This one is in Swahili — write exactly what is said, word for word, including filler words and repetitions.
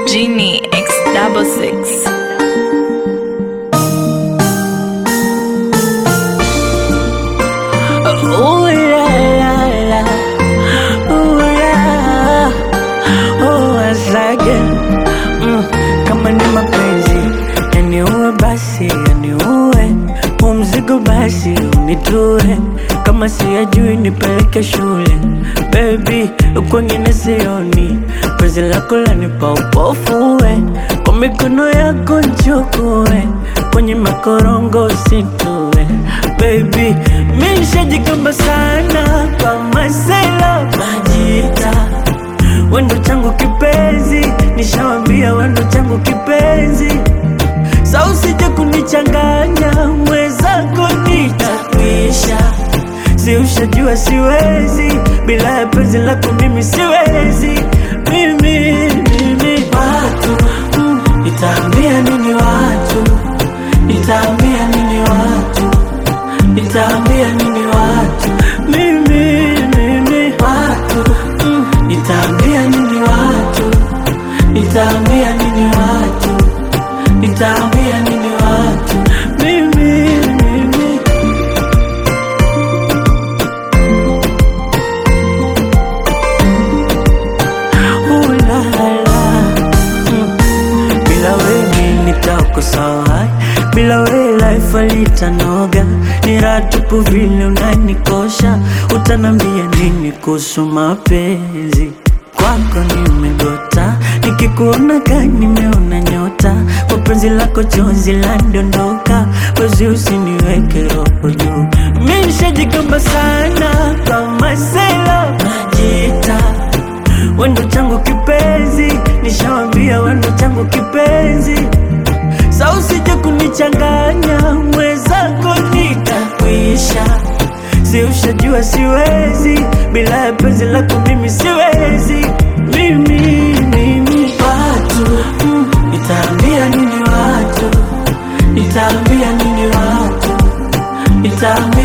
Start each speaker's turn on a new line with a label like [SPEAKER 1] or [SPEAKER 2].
[SPEAKER 1] Genie X double six.
[SPEAKER 2] Ooh la la la, ooh la, oh asage, mm, kama ni mapenzi yaniue basi yaniue, huu mzigo basi unitue, kama siyajui nipeleke shule. Baby, kwengine sioni, penzi lako lanipa upofu we, kwa mikono yako nchukue, kwenye makorongo usitue. Baby, mi nishajigamba sana kwa masela majita, wendo changu kipenzi, nishawambia wendo changu kipenzi, sa usije kunichanganya mwezako nitakwisha. Si ushajua siwezi, bila ya penzi lako mimi siwezi. Mimi, mimi watu, mm, nitaambia nini watu, nitaambia nini watu, nitaambia nini watu. Mimi, mimi watu, mm, nitaambia nini watu, nitaambia nini watu, nitaambia nini watu. Mimi, mimi ooh la la, mm. Bila wewe nitakosa, bila wewe life halitanoga, ni raha tupu vile unanikosha. Utanambia nini kuhusu mapenzi? Kwako nimegota, nikikuona gani nimeona nyota, kwa penzi lako chozi landondoka, wezi usiniweke roho juu. Mi nishajigamba sana kama sela najita, wendo changu kipenzi, nishawambia wendo changu kipenzi, sa usije kunichanganya mwezako nitakwisha. Si ushajua siwezi, bila ya penzi lako mimi siwezi. Mimi, mimi watu, mm, nitaambia nini watu, nitaambia nini watu, nitaambia